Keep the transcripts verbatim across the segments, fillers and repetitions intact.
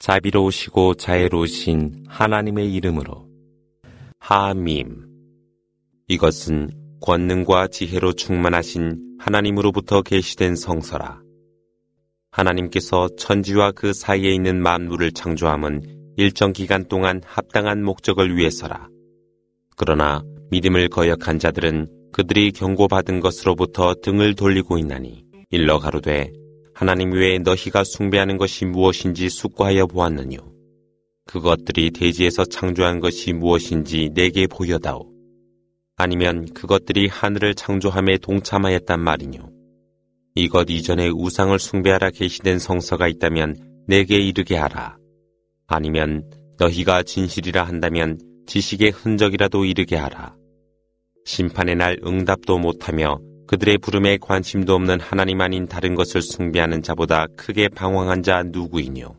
자비로우시고 자애로우신 하나님의 이름으로. 하밈. 이것은 권능과 지혜로 충만하신 하나님으로부터 계시된 성서라. 하나님께서 천지와 그 사이에 있는 만물을 창조함은 일정 기간 동안 합당한 목적을 위해서라. 그러나 믿음을 거역한 자들은 그들이 경고받은 것으로부터 등을 돌리고 있나니 일러 가로되 하나님 외에 너희가 숭배하는 것이 무엇인지 숙고하여 보았느뇨. 그것들이 대지에서 창조한 것이 무엇인지 내게 보여다오. 아니면 그것들이 하늘을 창조함에 동참하였단 말이뇨. 이것 이전에 우상을 숭배하라 계시된 성서가 있다면 내게 이르게 하라. 아니면 너희가 진실이라 한다면 지식의 흔적이라도 이르게 하라. 심판의 날 응답도 못하며 그들의 부름에 관심도 없는 하나님 아닌 다른 것을 숭배하는 자보다 크게 방황한 자 누구이뇨.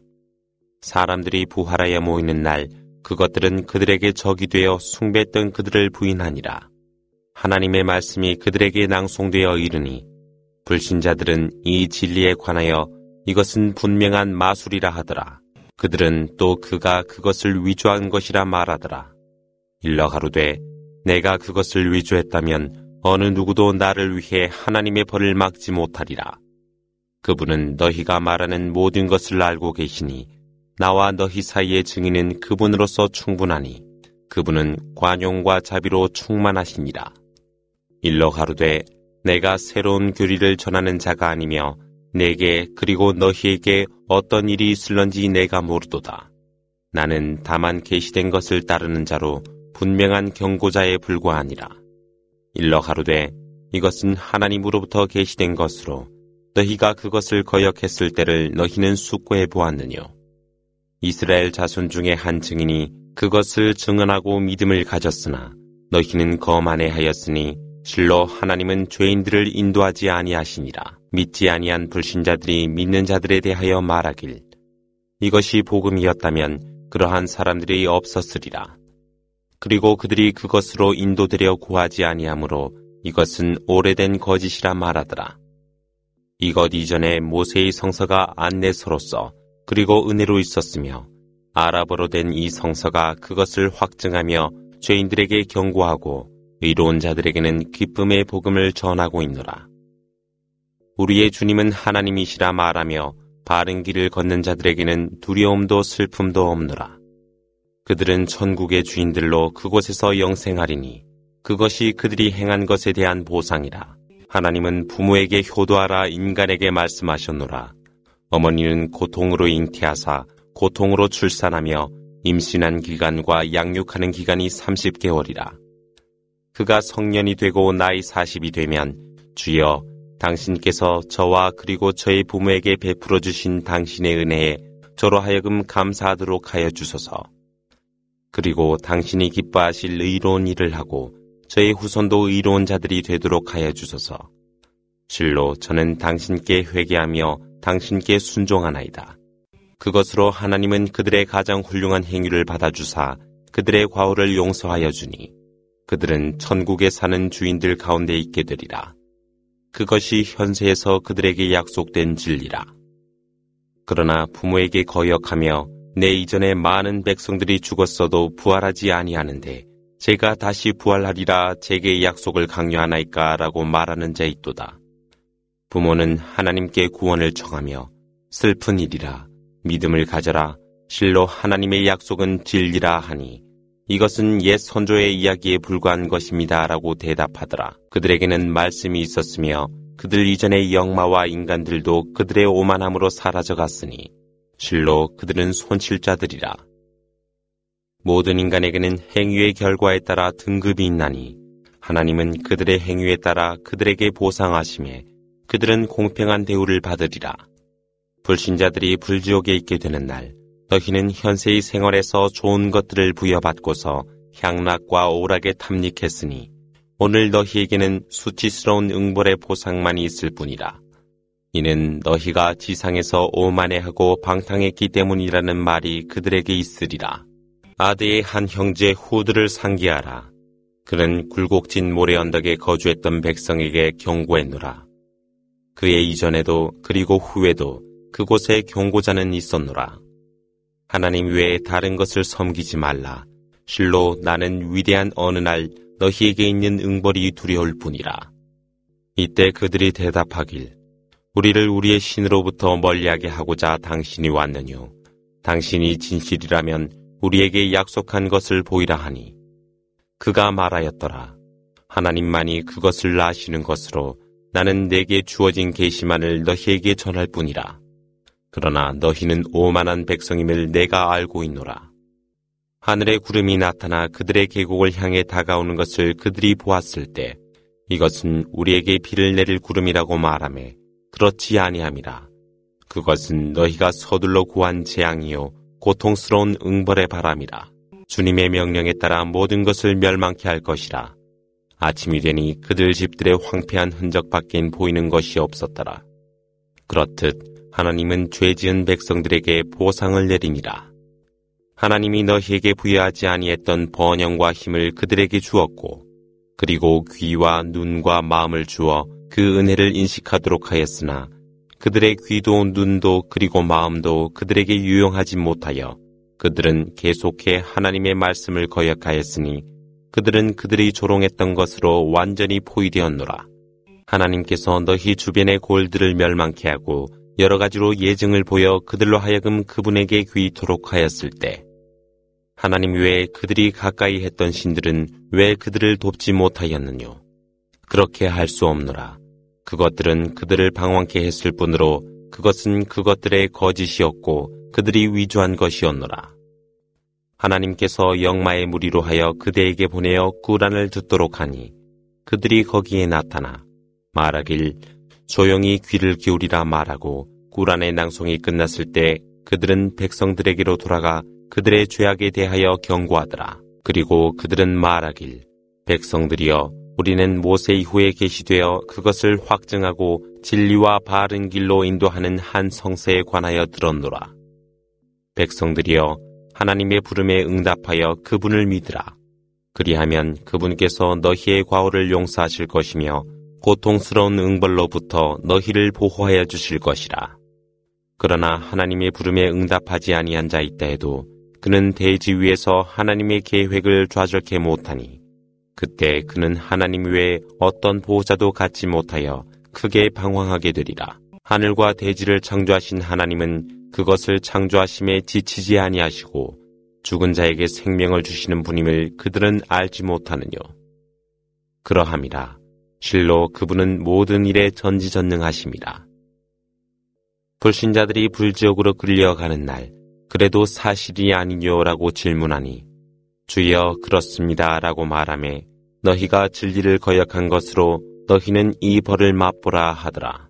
사람들이 부활하여 모이는 날 그것들은 그들에게 적이 되어 숭배했던 그들을 부인하니라. 하나님의 말씀이 그들에게 낭송되어 이르니 불신자들은 이 진리에 관하여 이것은 분명한 마술이라 하더라. 그들은 또 그가 그것을 위조한 것이라 말하더라. 일러 가로되 내가 그것을 위조했다면 어느 누구도 나를 위해 하나님의 벌을 막지 못하리라. 그분은 너희가 말하는 모든 것을 알고 계시니 나와 너희 사이의 증인은 그분으로서 충분하니 그분은 관용과 자비로 충만하시니라. 일러 가로되 내가 새로운 교리를 전하는 자가 아니며 내게 그리고 너희에게 어떤 일이 있을런지 내가 모르도다. 나는 다만 계시된 것을 따르는 자로 분명한 경고자에 불과하니라. 일러 가로되 이것은 하나님으로부터 계시된 것으로 너희가 그것을 거역했을 때를 너희는 숙고해 보았느뇨. 이스라엘 자손 중에 한 증인이 그것을 증언하고 믿음을 가졌으나 너희는 거만해 하였으니 실로 하나님은 죄인들을 인도하지 아니하시니라. 믿지 아니한 불신자들이 믿는 자들에 대하여 말하길 이것이 복음이었다면 그러한 사람들이 없었으리라. 그리고 그들이 그것으로 인도되려 구하지 아니하므로 이것은 오래된 거짓이라 말하더라. 이것 이전에 모세의 성서가 안내서로서 그리고 은혜로 있었으며 아랍어로 된 이 성서가 그것을 확증하며 죄인들에게 경고하고 의로운 자들에게는 기쁨의 복음을 전하고 있노라. 우리의 주님은 하나님이시라 말하며 바른 길을 걷는 자들에게는 두려움도 슬픔도 없노라. 그들은 천국의 주인들로 그곳에서 영생하리니 그것이 그들이 행한 것에 대한 보상이라. 하나님은 부모에게 효도하라 인간에게 말씀하셨노라. 어머니는 고통으로 잉태하사 고통으로 출산하며 임신한 기간과 양육하는 기간이 삼십 개월이라. 그가 성년이 되고 나이 사십이 되면 주여 당신께서 저와 그리고 저의 부모에게 베풀어 주신 당신의 은혜에 저로 하여금 감사하도록 하여 주소서. 그리고 당신이 기뻐하실 의로운 일을 하고 저의 후손도 의로운 자들이 되도록 하여 주소서. 실로 저는 당신께 회개하며 당신께 순종하나이다. 그것으로 하나님은 그들의 가장 훌륭한 행위를 받아주사 그들의 과오를 용서하여 주니 그들은 천국에 사는 주인들 가운데 있게 되리라. 그것이 현세에서 그들에게 약속된 진리라. 그러나 부모에게 거역하며 내 이전에 많은 백성들이 죽었어도 부활하지 아니하는데 제가 다시 부활하리라 제게 약속을 강요하나이까 라고 말하는 자 있도다. 부모는 하나님께 구원을 청하며 슬픈 일이라 믿음을 가져라 실로 하나님의 약속은 진리라 하니 이것은 옛 선조의 이야기에 불과한 것입니다 라고 대답하더라. 그들에게는 말씀이 있었으며 그들 이전의 영마와 인간들도 그들의 오만함으로 사라져갔으니 실로 그들은 손실자들이라. 모든 인간에게는 행위의 결과에 따라 등급이 있나니 하나님은 그들의 행위에 따라 그들에게 보상하심에 그들은 공평한 대우를 받으리라. 불신자들이 불지옥에 있게 되는 날 너희는 현세의 생활에서 좋은 것들을 부여받고서 향락과 오락에 탐닉했으니 오늘 너희에게는 수치스러운 응벌의 보상만이 있을 뿐이라. 이는 너희가 지상에서 오만해하고 방탕했기 때문이라는 말이 그들에게 있으리라. 아드의 한 형제 후드를 상기하라. 그는 굴곡진 모래 언덕에 거주했던 백성에게 경고했노라. 그의 이전에도 그리고 후에도 그곳에 경고자는 있었노라. 하나님 외에 다른 것을 섬기지 말라. 실로 나는 위대한 어느 날 너희에게 있는 응벌이 두려울 뿐이라. 이때 그들이 대답하길 우리를 우리의 신으로부터 멀리하게 하고자 당신이 왔느뇨. 당신이 진실이라면 우리에게 약속한 것을 보이라 하니 그가 말하였더라. 하나님만이 그것을 아시는 것으로 나는 내게 주어진 계시만을 너희에게 전할 뿐이라. 그러나 너희는 오만한 백성임을 내가 알고 있노라. 하늘의 구름이 나타나 그들의 계곡을 향해 다가오는 것을 그들이 보았을 때 이것은 우리에게 비를 내릴 구름이라고 말하매 그렇지 아니함이라. 그것은 너희가 서둘러 구한 재앙이요 고통스러운 응벌의 바람이라. 주님의 명령에 따라 모든 것을 멸망케 할 것이라. 아침이 되니 그들 집들의 황폐한 흔적밖엔 보이는 것이 없었더라. 그렇듯 하나님은 죄 지은 백성들에게 보상을 내리니라. 하나님이 너희에게 부여하지 아니했던 번영과 힘을 그들에게 주었고 그리고 귀와 눈과 마음을 주어 그 은혜를 인식하도록 하였으나 그들의 귀도 눈도 그리고 마음도 그들에게 유용하지 못하여 그들은 계속해 하나님의 말씀을 거역하였으니 그들은 그들이 조롱했던 것으로 완전히 포위되었노라. 하나님께서 너희 주변의 골들을 멸망케 하고 여러 가지로 예증을 보여 그들로 하여금 그분에게 귀토록 하였을 때 하나님 외에 그들이 가까이 했던 신들은 왜 그들을 돕지 못하였느뇨. 그렇게 할 수 없노라. 그것들은 그들을 방황케 했을 뿐으로 그것은 그것들의 거짓이었고 그들이 위조한 것이었노라. 하나님께서 영마의 무리로 하여 그대에게 보내어 꾸란을 듣도록 하니 그들이 거기에 나타나 말하길 조용히 귀를 기울이라 말하고 꾸란의 낭송이 끝났을 때 그들은 백성들에게로 돌아가 그들의 죄악에 대하여 경고하더라. 그리고 그들은 말하길 백성들이여 우리는 모세 이후에 계시되어 그것을 확증하고 진리와 바른 길로 인도하는 한 성세에 관하여 들었노라. 백성들이여 하나님의 부름에 응답하여 그분을 믿으라. 그리하면 그분께서 너희의 과오를 용서하실 것이며 고통스러운 응벌로부터 너희를 보호하여 주실 것이라. 그러나 하나님의 부름에 응답하지 아니한 자 있다 해도 그는 대지 위에서 하나님의 계획을 좌절케 못하니 그때 그는 하나님 외에 어떤 보호자도 갖지 못하여 크게 방황하게 되리라. 하늘과 대지를 창조하신 하나님은 그것을 창조하심에 지치지 아니하시고 죽은 자에게 생명을 주시는 분임을 그들은 알지 못하느뇨. 그러함이라. 실로 그분은 모든 일에 전지전능하심이라. 불신자들이 불지옥으로 끌려가는 날 그래도 사실이 아니뇨라고 질문하니 주여 그렇습니다 라고 말하며 너희가 진리를 거역한 것으로 너희는 이 벌을 맛보라 하더라.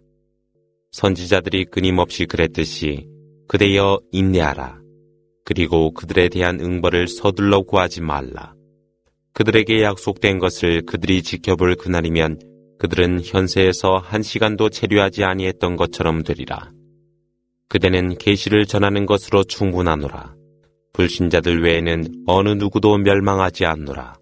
선지자들이 끊임없이 그랬듯이 그대여 인내하라. 그리고 그들에 대한 응벌을 서둘러 구하지 말라. 그들에게 약속된 것을 그들이 지켜볼 그날이면 그들은 현세에서 한 시간도 체류하지 아니했던 것처럼 되리라. 그대는 계시를 전하는 것으로 충분하노라. 불신자들 외에는 어느 누구도 멸망하지 않노라.